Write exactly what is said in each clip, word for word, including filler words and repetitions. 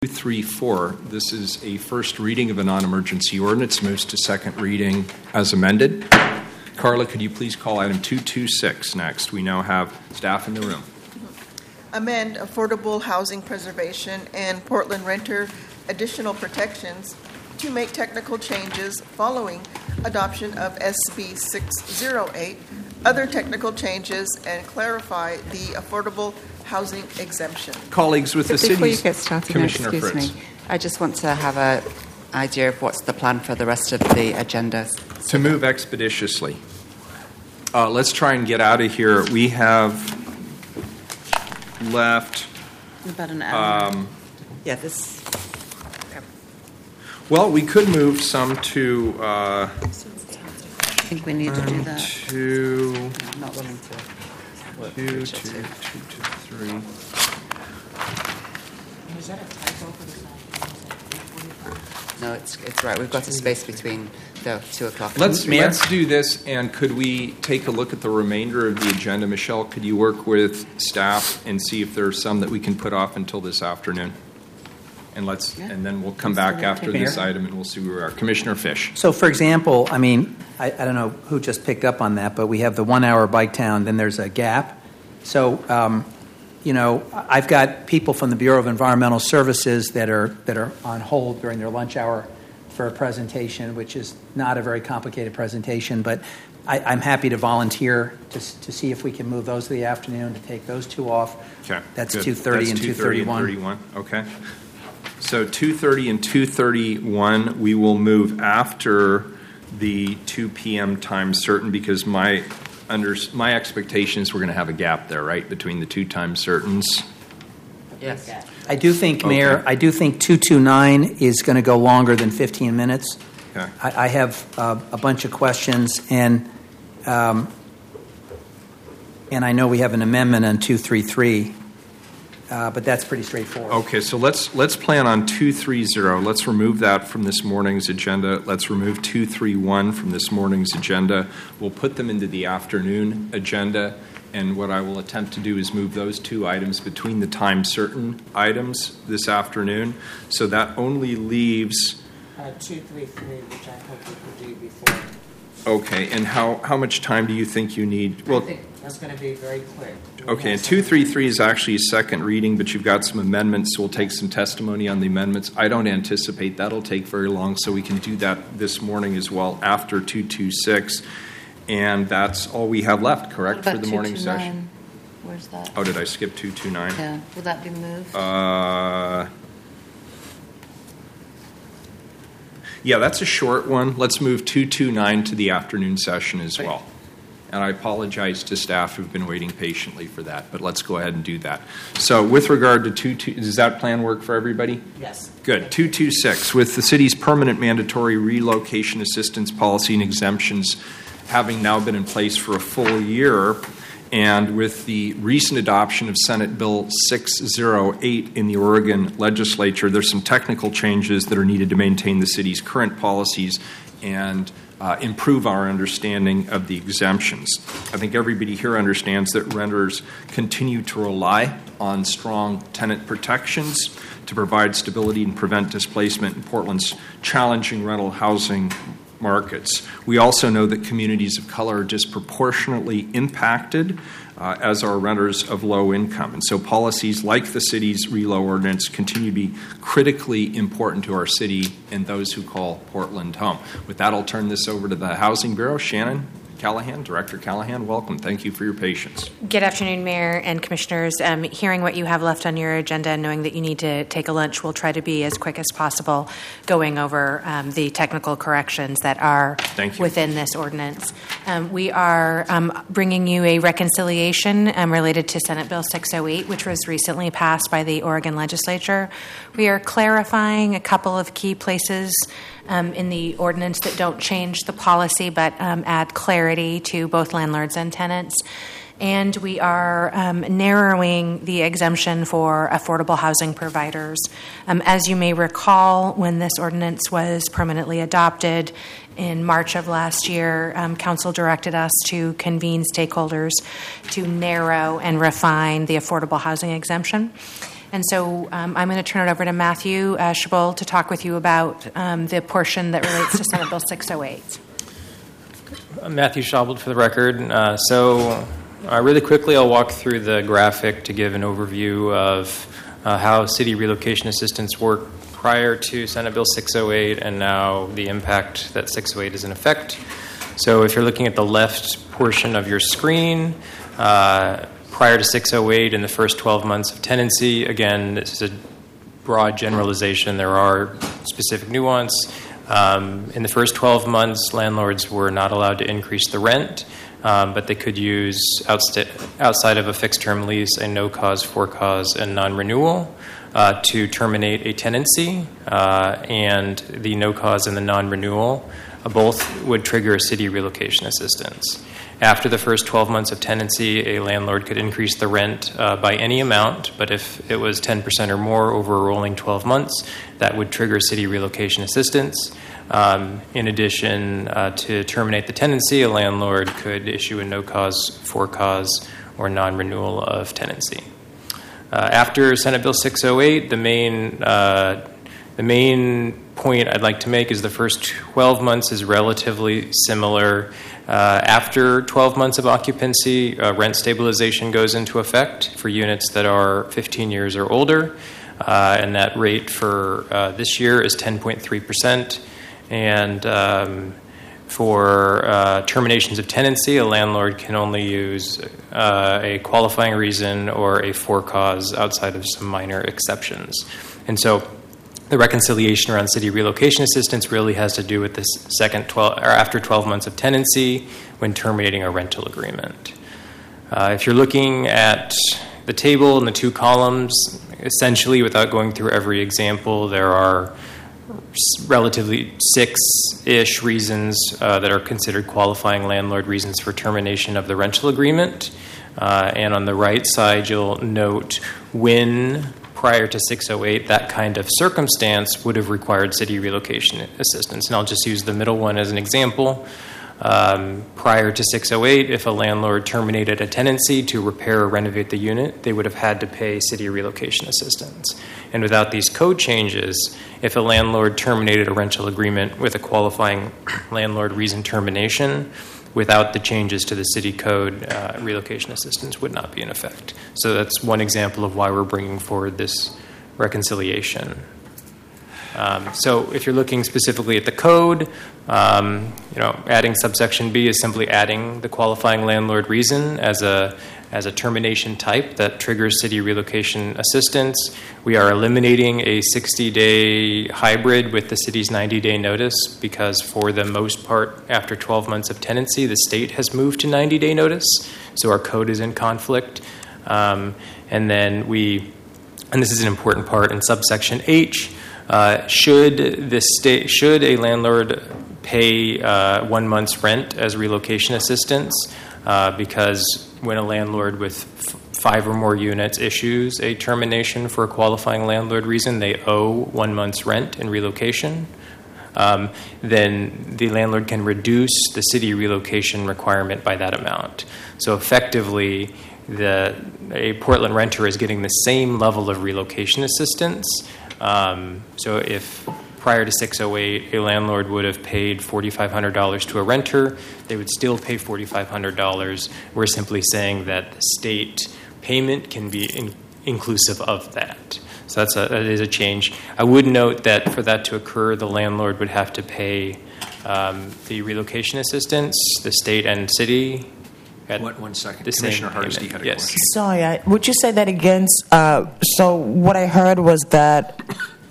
two three four. This is a first reading of a non-emergency ordinance, moves to second reading as amended. Carla, could you please call item two two six next? We now have staff in the room. Amend affordable housing preservation and Portland renter additional protections to make technical changes following adoption of S B six oh eight, other technical changes, and clarify the affordable housing exemption. Colleagues, with the Before city's you get started, Commissioner excuse Fritz. me, I just want to have an idea of what's the plan for the rest of the agenda. To move expeditiously. Uh, let's try and get out of here. We have left... About an hour. Um, Yeah, this... well, we could move some to... Uh, I think we need to do that. to... I'm not willing to work Two, with two, Richard. two, two, three. Is that a typo for the sign? No, it's it's right. We've got a space between the two o'clock. Let's May I- let's do this, and could we take a look at the remainder of the agenda? Michelle, could you work with staff and see if there are some that we can put off until this afternoon? And let's Yeah. and then we'll come back after this Mayor? item, and we'll see where we are. Commissioner Fish. So, for example, I mean, I, I don't know who just picked up on that, but we have the one-hour bike town, then there's a gap. So, um, you know, I've got people from the Bureau of Environmental Services that are that are on hold during their lunch hour for a presentation, which is not a very complicated presentation, but I, I'm happy to volunteer to to see if we can move those to the afternoon, to take those two off. Okay, That's good. two thirty That's and two thirty two thirty-one. and thirty-one. Okay. So two thirty and two thirty-one, we will move after the two p.m. time certain, because my under my expectation is we're going to have a gap there, right, between the two time certains. Yes. I do think, Mayor, Okay. I do think two twenty-nine is going to go longer than fifteen minutes. Okay. I, I have uh, a bunch of questions, and um, and I know we have an amendment on two thirty-three, uh, but that's pretty straightforward. Okay, so let's let's plan on two thirty. Let's remove that from this morning's agenda. Let's remove two thirty-one from this morning's agenda. We'll put them into the afternoon agenda, and what I will attempt to do is move those two items between the time certain items this afternoon. So that only leaves... Uh, two, three, three, which I hope we could do before. Okay, and how, how much time do you think you need? I think that's going to be very quick. We Okay, have and two some- thirty-three is actually a second reading, but you've got some amendments, so we'll take some testimony on the amendments. I don't anticipate that'll take very long, so we can do that this morning as well after two twenty-six. And that's all we have left, correct, for the morning session? Where's that? Oh, did I skip two twenty-nine? Yeah. Will that be moved? Uh, yeah, that's a short one. Let's move two twenty-nine to the afternoon session as well. And I apologize to staff who've been waiting patiently for that, but let's go ahead and do that. So with regard to two, two does that plan work for everybody? Yes. Good. two twenty-six, with the city's permanent mandatory relocation assistance policy and exemptions having now been in place for a full year, and with the recent adoption of Senate Bill six oh eight in the Oregon legislature, there's some technical changes that are needed to maintain the city's current policies and uh, improve our understanding of the exemptions. I think everybody here understands that renters continue to rely on strong tenant protections to provide stability and prevent displacement in Portland's challenging rental housing markets. We also know that communities of color are disproportionately impacted, uh, as are renters of low income. And so policies like the city's RELO ordinance continue to be critically important to our city and those who call Portland home. With that, I'll turn this over to the Housing Bureau. Shannon Callahan, Director Callahan, welcome. Thank you for your patience. Good afternoon, Mayor and Commissioners. Um, hearing what you have left on your agenda and knowing that you need to take a lunch, we'll try to be as quick as possible going over um, the technical corrections that are within this ordinance. Um, we are um, bringing you a reconciliation um, related to Senate Bill six oh eight, which was recently passed by the Oregon legislature. We are clarifying a couple of key places Um, in the ordinance that don't change the policy but um, add clarity to both landlords and tenants. And we are um, narrowing the exemption for affordable housing providers. Um, as you may recall, when this ordinance was permanently adopted in March of last year, um, Council directed us to convene stakeholders to narrow and refine the affordable housing exemption. And so um, I'm going to turn it over to Matthew uh, Chabot to talk with you about um, the portion that relates to Senate Bill six oh eight. I'm Matthew Chabot for the record. Uh, so uh, really quickly, I'll walk through the graphic to give an overview of uh, how city relocation assistance worked prior to Senate Bill six oh eight and now the impact that six oh eight is in effect. So if you're looking at the left portion of your screen, uh, prior to six oh eight in the first twelve months of tenancy, again, this is a broad generalization. There are specific nuance. Um, in the first twelve months, landlords were not allowed to increase the rent, um, but they could use outsta- outside of a fixed-term lease a no-cause, for-cause, and non-renewal uh, to terminate a tenancy, uh, and the no-cause and the non-renewal uh, both would trigger city relocation assistance. After the first twelve months of tenancy, a landlord could increase the rent uh, by any amount, but if it was ten percent or more over a rolling twelve months, that would trigger city relocation assistance. Um, in addition, uh, to terminate the tenancy, a landlord could issue a no-cause, for-cause, or non-renewal of tenancy. Uh, after Senate Bill six oh eight, the main uh, the main point I'd like to make is the first twelve months is relatively similar. Uh, after twelve months of occupancy, uh, rent stabilization goes into effect for units that are fifteen years or older, uh, and that rate for uh, this year is ten point three percent. And um, for uh, terminations of tenancy, a landlord can only use uh, a qualifying reason or a for-cause outside of some minor exceptions. And so the reconciliation around city relocation assistance really has to do with this second twelve or after twelve months of tenancy when terminating a rental agreement. Uh, if you're looking at the table in the two columns, essentially, without going through every example, there are relatively six-ish reasons uh, that are considered qualifying landlord reasons for termination of the rental agreement. Uh, and on the right side, you'll note when prior to six oh eight, that kind of circumstance would have required city relocation assistance. And I'll just use the middle one as an example. Um, prior to six oh eight, if a landlord terminated a tenancy to repair or renovate the unit, they would have had to pay city relocation assistance. And without these code changes, if a landlord terminated a rental agreement with a qualifying landlord reason termination, without the changes to the city code, uh, relocation assistance would not be in effect. So that's one example of why we're bringing forward this reconciliation. Um, so if you're looking specifically at the code, um, you know, adding subsection B is simply adding the qualifying landlord reason as a as a termination type that triggers city relocation assistance. We are eliminating a sixty-day hybrid with the city's ninety-day notice because for the most part, after twelve months of tenancy, the state has moved to ninety-day notice, so our code is in conflict. Um, and then we, and this is an important part in subsection H, Uh, should the state, should a landlord pay uh, one month's rent as relocation assistance? Uh, because when a landlord with f- five or more units issues a termination for a qualifying landlord reason, they owe one month's rent in relocation. Um, then the landlord can reduce the city relocation requirement by that amount. So effectively, the a Portland renter is getting the same level of relocation assistance. Um, so if prior to six oh eight, a landlord would have paid four thousand five hundred dollars to a renter, they would still pay four thousand five hundred dollars. We're simply saying that the state payment can be in, inclusive of that. So that's a, that is a change. I would note that for that to occur, the landlord would have to pay um, the relocation assistance, the state and city. One, one second. Commissioner Hardesty had a yes. question. Sorry, I, would you say that again? Uh, so what I heard was that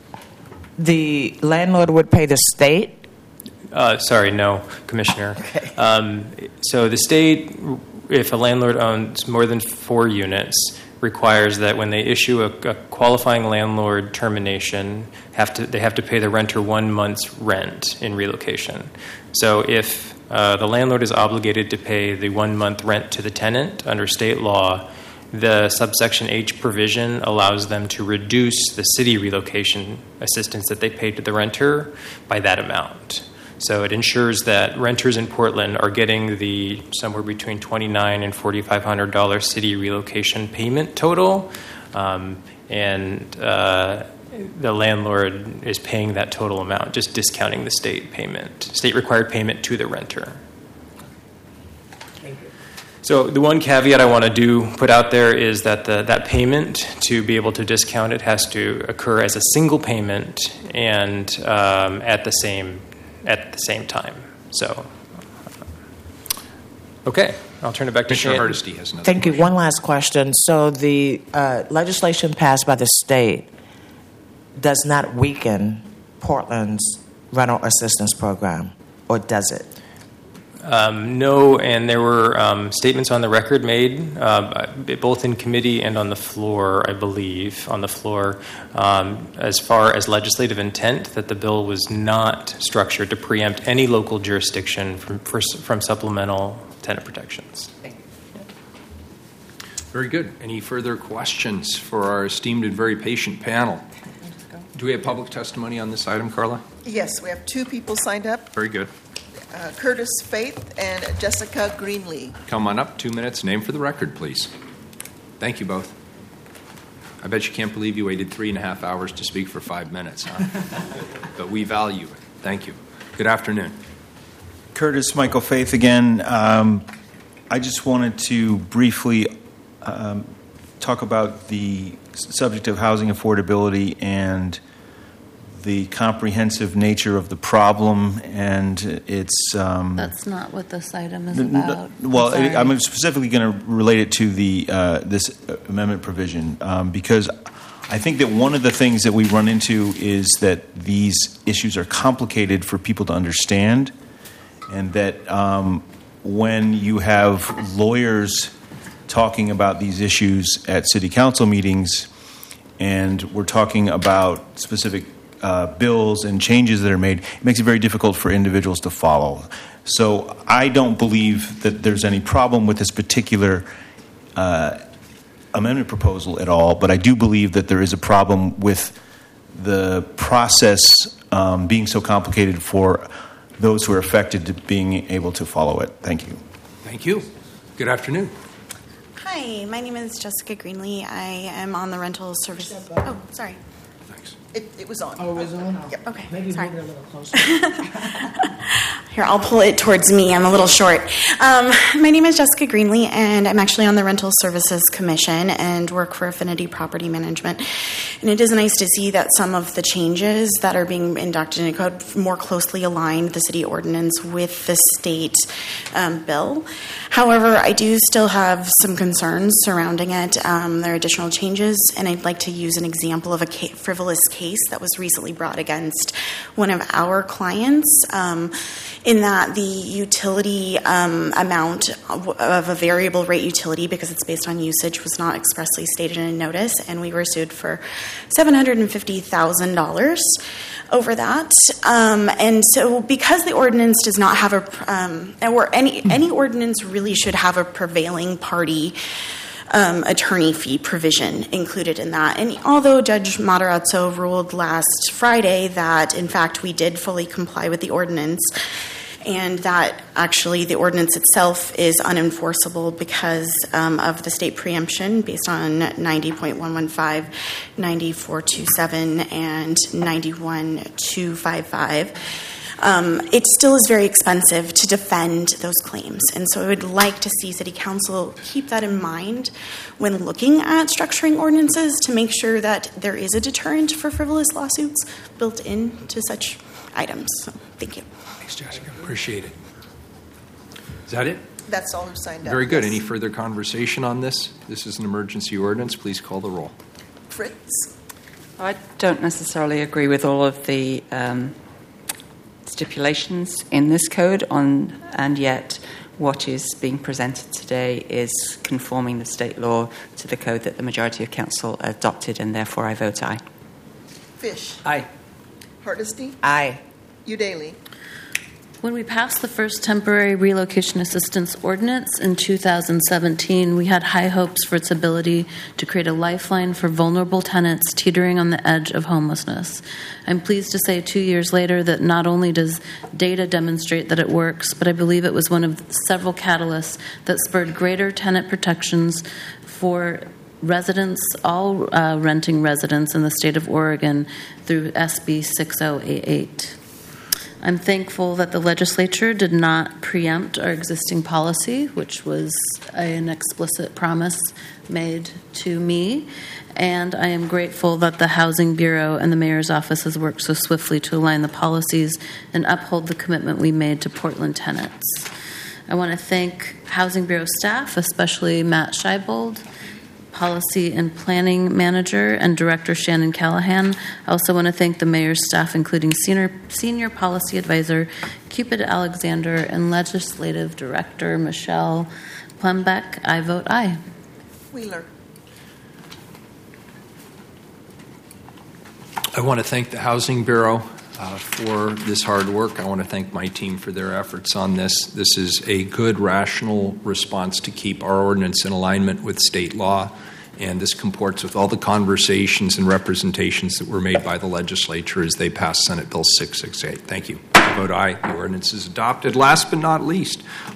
the landlord would pay the state? Uh, sorry, no, Commissioner. Okay. Um, so the state, if a landlord owns more than four units, requires that when they issue a, a qualifying landlord termination, have to they have to pay the renter one month's rent in relocation. So if Uh, the landlord is obligated to pay the one-month rent to the tenant under state law, the subsection H provision allows them to reduce the city relocation assistance that they paid to the renter by that amount. So it ensures that renters in Portland are getting the somewhere between twenty-nine hundred dollars and four thousand five hundred dollars city relocation payment total, um, and uh, the landlord is paying that total amount, just discounting the state payment, state required payment to the renter. So the one caveat I want to do put out there is that the, that payment, to be able to discount it, has to occur as a single payment and um, at the same at the same time. So, okay, I'll turn it back to Commissioner Shane. Hardesty has another Thank you. question. One last question. So the uh, legislation passed by the state does not weaken Portland's rental assistance program, or does it? Um, no, and there were um, statements on the record made, uh, both in committee and on the floor, I believe, on the floor, um, as far as legislative intent, that the bill was not structured to preempt any local jurisdiction from, for, from supplemental tenant protections. Very good. Any further questions for our esteemed and very patient panel? Do we have public testimony on this item, Carla? Yes, we have two people signed up, Very good. uh, Curtis Faith and Jessica Greenlee. Come on up. Two minutes. Name for the record, please. Thank you both. I bet you can't believe you waited three and a half hours to speak for five minutes, huh? But we value it. Thank you. Good afternoon. Curtis Michael Faith again. Um, I just wanted to briefly um, talk about the subject of housing affordability and the comprehensive nature of the problem, and it's... Um, That's not what this item is n- about. n- well, I'm, I, I'm specifically going to relate it to the uh, this amendment provision, um, because I think that one of the things that we run into is that these issues are complicated for people to understand, and that um, when you have lawyers talking about these issues at city council meetings, and we're talking about specific uh, bills and changes that are made, it makes it very difficult for individuals to follow. So I don't believe that there's any problem with this particular uh, amendment proposal at all, but I do believe that there is a problem with the process um, being so complicated for those who are affected to being able to follow it. Thank you. Thank you. Good afternoon. Hi, my name is Jessica Greenlee. I am on the rental service. Oh, sorry. Thanks. It, it was on. Oh, it was on? Yep. Okay, Maybe sorry. move it a little closer. Here, I'll pull it towards me. I'm a little short. Um, my name is Jessica Greenlee, and I'm actually on the Rental Services Commission and work for Affinity Property Management. And it is nice to see that some of the changes that are being enacted in the code more closely align the city ordinance with the state um, bill. However, I do still have some concerns surrounding it. Um, there are additional changes, and I'd like to use an example of a ca- frivolous case that was recently brought against one of our clients. Um, in that the utility um, amount of a variable rate utility, because it's based on usage, was not expressly stated in a notice, and we were sued for seven hundred fifty thousand dollars over that. Um, and so because the ordinance does not have a, um, or any, any ordinance really should have a prevailing party Um, attorney fee provision included in that. And although Judge Matarazzo ruled last Friday that, in fact, we did fully comply with the ordinance, and that actually the ordinance itself is unenforceable because um, of the state preemption based on ninety point one one five, ninety-four twenty-seven, and ninety-one two fifty-five, Um, it still is very expensive to defend those claims. And so I would like to see City Council keep that in mind when looking at structuring ordinances to make sure that there is a deterrent for frivolous lawsuits built into such items. So, thank you. Thanks, Jessica. Appreciate it. Is that it? That's all who signed up. Very good. Yes. Any further conversation on this? This is an emergency ordinance. Please call the roll. Fritz? I don't necessarily agree with all of the um, stipulations in this code, on, and yet what is being presented today is conforming the state law to the code that the majority of council adopted, and therefore I vote aye. Fish? Aye. Hardesty? Aye. Udaly? When we passed the first temporary relocation assistance ordinance in two thousand seventeen, we had high hopes for its ability to create a lifeline for vulnerable tenants teetering on the edge of homelessness. I'm pleased to say two years later that not only does data demonstrate that it works, but I believe it was one of several catalysts that spurred greater tenant protections for residents, all uh, renting residents in the state of Oregon through S B six oh eight eight. I'm thankful that the legislature did not preempt our existing policy, which was an explicit promise made to me. And I am grateful that the Housing Bureau and the Mayor's Office has worked so swiftly to align the policies and uphold the commitment we made to Portland tenants. I want to thank Housing Bureau staff, especially Matt Scheibold, Policy and Planning Manager, and Director Shannon Callahan. I also want to thank the Mayor's staff, including Senior, Senior Policy Advisor Cupid Alexander and Legislative Director Michelle Plembeck. I vote aye. Wheeler. I want to thank the Housing Bureau uh, for this hard work. I want to thank my team for their efforts on this. This is a good, rational response to keep our ordinance in alignment with state law, and this comports with all the conversations and representations that were made by the legislature as they passed Senate Bill six sixty-eight. Thank you. I vote aye. The ordinance is adopted. Last but not least,